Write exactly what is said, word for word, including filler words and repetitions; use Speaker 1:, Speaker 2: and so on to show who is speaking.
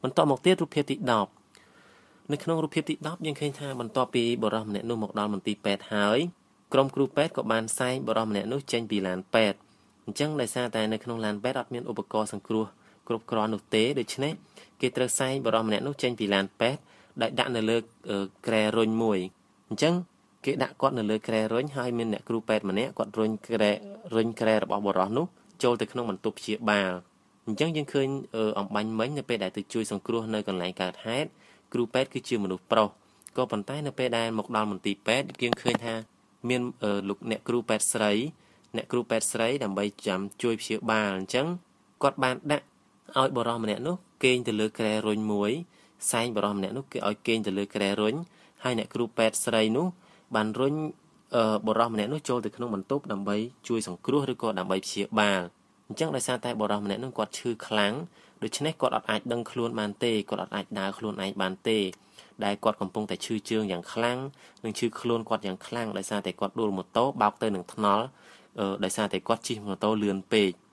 Speaker 1: បន្តមកទៀតរូបភាពទីដប់នៅក្នុងរូបភាពទីដប់យើងឃើញថាបន្ទាប់ពីបរិសម្នាក់នោះមកដល់មន្ទីរពេទ្យហើយក្រុមគ្រូពេទ្យក៏បានសែងបរិសម្នាក់នោះចេញពីឡានពេទ្យអញ្ចឹងដោយសារតែនៅក្នុងឡានពេទ្យអត់មានឧបករណ៍សង្គ្រោះគ្រប់គ្រាន់នោះទេដូច្នេះគេត្រូវសែងបរិសម្នាក់នោះចេញពីឡានពេទ្យដោយដាក់នៅលើគ្រែរុញមួយអញ្ចឹងគេដាក់គាត់នៅលើគ្រែរុញហើយមានអ្នកគ្រូពេទ្យម្នាក់គាត់រុញគ្រែរុញគ្រែរបស់បរិសនោះចូលទៅក្នុងបន្ទប់ព្យាបាលអញ្ចឹងយើងឃើញអំបញ្ញមិញនៅពេលដែលទៅជួយសង្គ្រោះនៅកន្លែងកើតហេតុគ្រូពេទ្យគឺជាមនុស្សប្រុសក៏ប៉ុន្តែនៅពេលដែលមកដល់មន្ទីរពេទ្យយើងឃើញថាមានលោកអ្នកគ្រូពេទ្យស្រីអ្នកគ្រូពេទ្យស្រីដើម្បីចាំជួយព្យាបាលអញ្ចឹងគាត់បានដាក់ឲ្យបរិសម្នាក់នោះគេងទៅលើគ្រែរុញមួយសែងបរិសម្នាក់នោះគេឲ្យគេងទៅលើគ្រែរុញហើយអ្នកគ្រូពេទ្យស្រីនោះបានរុញបរិសម្នាក់នោះចូលទៅក្នុងបន្ទប់ដើម្បីជួយសង្គ្រោះឬក៏ដើម្បីព្យាបាលអញ្ចឹងដោយសារតែបរិសម្នាក់នោះគាត់ឈឺខ្លាំងដូច្នេះគាត់អត់អាចដឹងខ្លួនបានទេគាត់អត់អាចដើរខ្លួនឯងបានទេដែលគាត់កំពុងតែឈឺជើងយ៉ាងខ្លាំងនិងឈឺខ្លួនគាត់យ៉ាងខ្លាំងដោយសារតែគាត់ដួលម៉ូតូបោកទៅនឹងថ្នល់ដោយសារតែគាត់ជិះម៉ូតូលឿនពេក